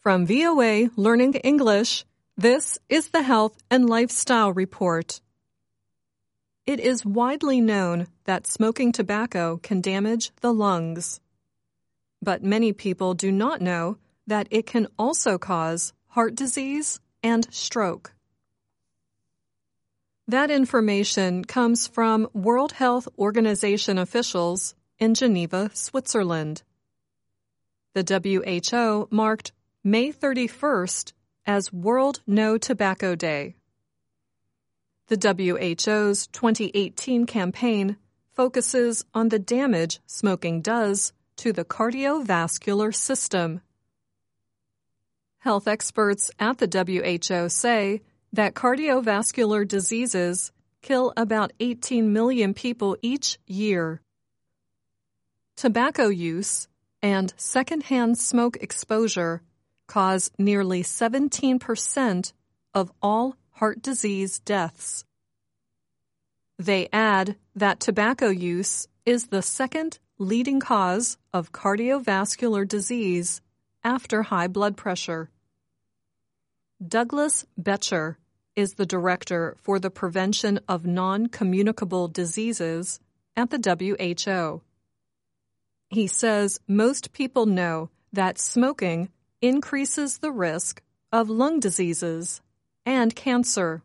From VOA Learning English, this is the Health and Lifestyle Report. It is widely known that smoking tobacco can damage the lungs. But many people do not know that it can also cause heart disease and stroke. That information comes from World Health Organization officials in Geneva, Switzerland. The WHO marked May 31st as World No Tobacco Day. The WHO's 2018 campaign focuses on the damage smoking does to the cardiovascular system. Health experts at the WHO say that cardiovascular diseases kill about 18 million people each year. Tobacco use and secondhand smoke exposure cause nearly 17% of all heart disease deaths. They add that tobacco use is the second leading cause of cardiovascular disease after high blood pressure. Douglas Betcher is the director for the prevention of non-communicable diseases at the WHO. He says most people know that smoking increases the risk of lung diseases and cancer.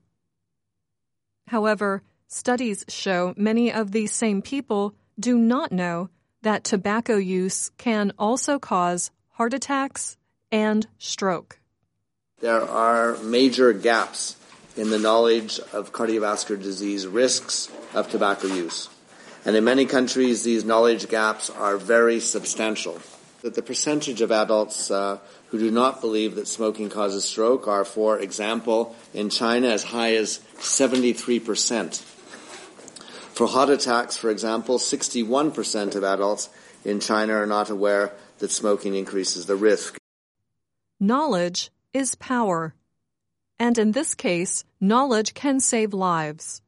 However, studies show many of these same people do not know that tobacco use can also cause heart attacks and stroke. There are major gaps in the knowledge of cardiovascular disease risks of tobacco use. And in many countries, these knowledge gaps are very substantial. That the percentage of adults who do not believe that smoking causes stroke are, for example, in China as high as 73%. For heart attacks, for example, 61% of adults in China are not aware that smoking increases the risk. Knowledge is power. And in this case, knowledge can save lives.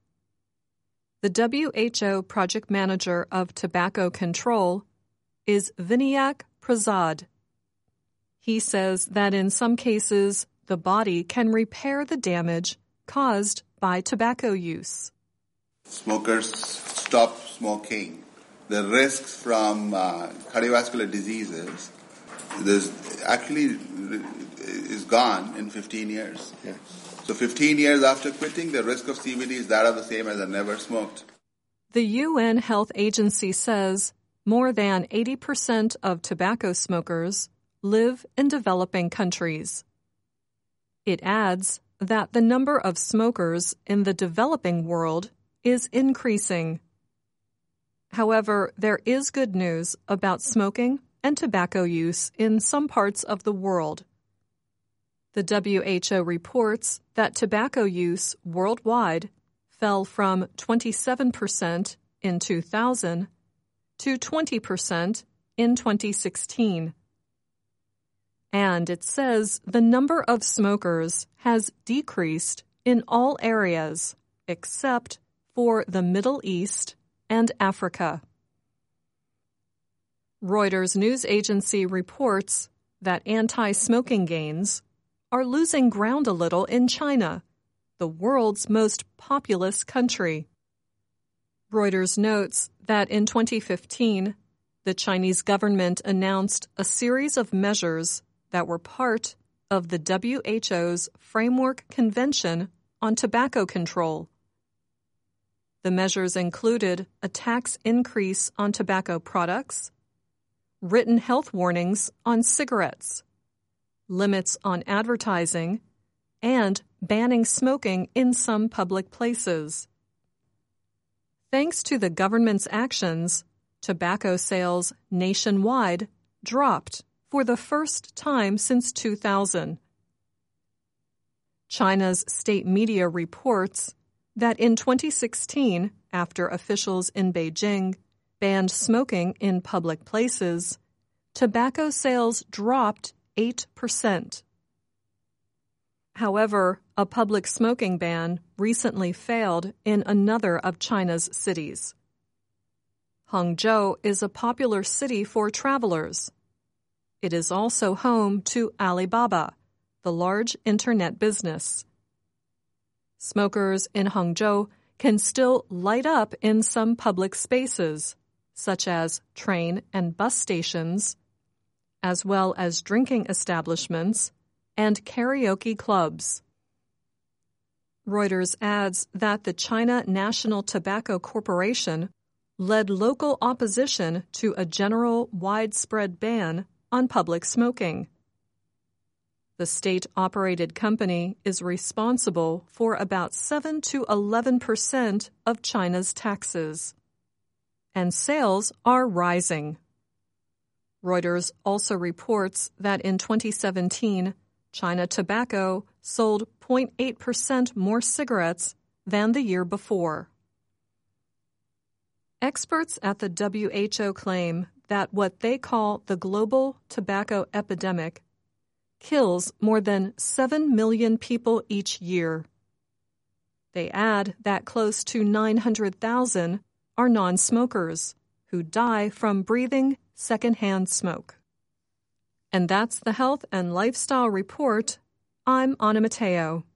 The WHO project manager of tobacco control is Vinayak Prasad. He says that in some cases, the body can repair the damage caused by tobacco use. Smokers stop smoking. The risks from cardiovascular diseases is gone in 15 years. Yeah. So 15 years after quitting, the risk of CVD is that of the same as I never smoked. The UN Health Agency says more than 80% of tobacco smokers live in developing countries. It adds that the number of smokers in the developing world is increasing. However, there is good news about smoking and tobacco use in some parts of the world. The WHO reports that tobacco use worldwide fell from 27% in 2000 to 20% in 2016. And it says the number of smokers has decreased in all areas except for the Middle East and Africa. Reuters news agency reports that anti-smoking gains are losing ground a little in China, the world's most populous country. Reuters notes that in 2015, the Chinese government announced a series of measures that were part of the WHO's Framework Convention on Tobacco Control. The measures included a tax increase on tobacco products, written health warnings on cigarettes, limits on advertising, and banning smoking in some public places. Thanks to the government's actions, tobacco sales nationwide dropped for the first time since 2000. China's state media reports that in 2016, after officials in Beijing banned smoking in public places, tobacco sales dropped 8%. However, a public smoking ban recently failed in another of China's cities. Hangzhou is a popular city for travelers. It is also home to Alibaba, the large internet business. Smokers in Hangzhou can still light up in some public spaces, such as train and bus stations, as well as drinking establishments and karaoke clubs. Reuters adds that the China National Tobacco Corporation led local opposition to a general widespread ban on public smoking. The state-operated company is responsible for about 7 to 11% of China's taxes, and sales are rising. Reuters also reports that in 2017, China Tobacco sold 0.8% more cigarettes than the year before. Experts at the WHO claim that what they call the global tobacco epidemic kills more than 7 million people each year. They add that close to 900,000 are non-smokers who die from breathing secondhand smoke. And that's the Health and Lifestyle Report. I'm Anna Matteo.